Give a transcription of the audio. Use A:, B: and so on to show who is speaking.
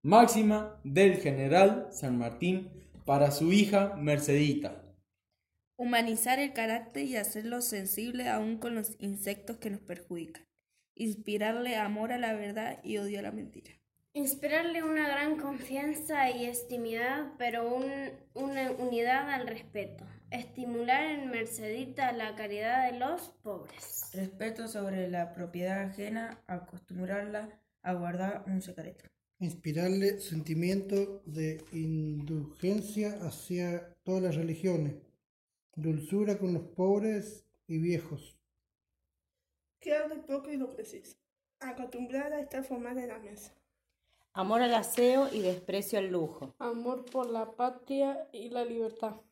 A: Máxima del general San Martín para su hija Mercedita.
B: Humanizar el carácter y hacerlo sensible aún con los insectos que nos perjudican. Inspirarle amor a la verdad y odio a la mentira.
C: Inspirarle una gran confianza y estimidad, pero una unidad al respeto. Estimular en Mercedita la caridad de los pobres.
D: Respeto sobre la propiedad ajena, acostumbrarla a guardar un secreto.
E: Inspirarle sentimiento de indulgencia hacia todas las religiones, dulzura con los pobres y viejos.
F: Que hable poco y lo preciso, acostumbrada a estar formal en la mesa.
G: Amor al aseo y desprecio al lujo.
H: Amor por la patria y la libertad.